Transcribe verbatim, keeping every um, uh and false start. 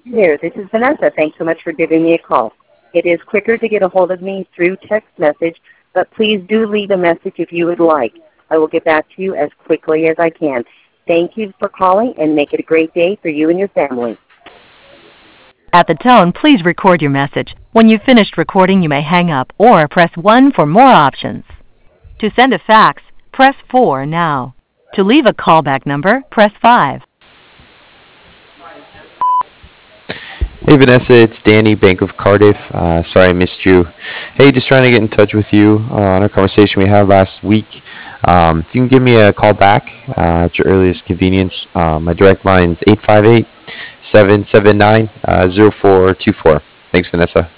There, this is Vanessa. Thanks so much for giving me a call. It is quicker to get a hold of me through text message, but please do leave a message if you would like. I will get back to you as quickly as I can. Thank you for calling, and make it a great day for you and your family. At the tone, please record your message. When you've finished recording, you may hang up or press one for more options. To send a fax, press four now. To leave a callback number, press five. Hey Vanessa, it's Danny, Bank of Cardiff. Uh, sorry I missed you. Hey, just trying to get in touch with you uh, on our conversation we had last week. Um, if you can give me a call back uh, at your earliest convenience, uh, my direct line is eight five eight, seven seven nine, zero four two four. Thanks, Vanessa.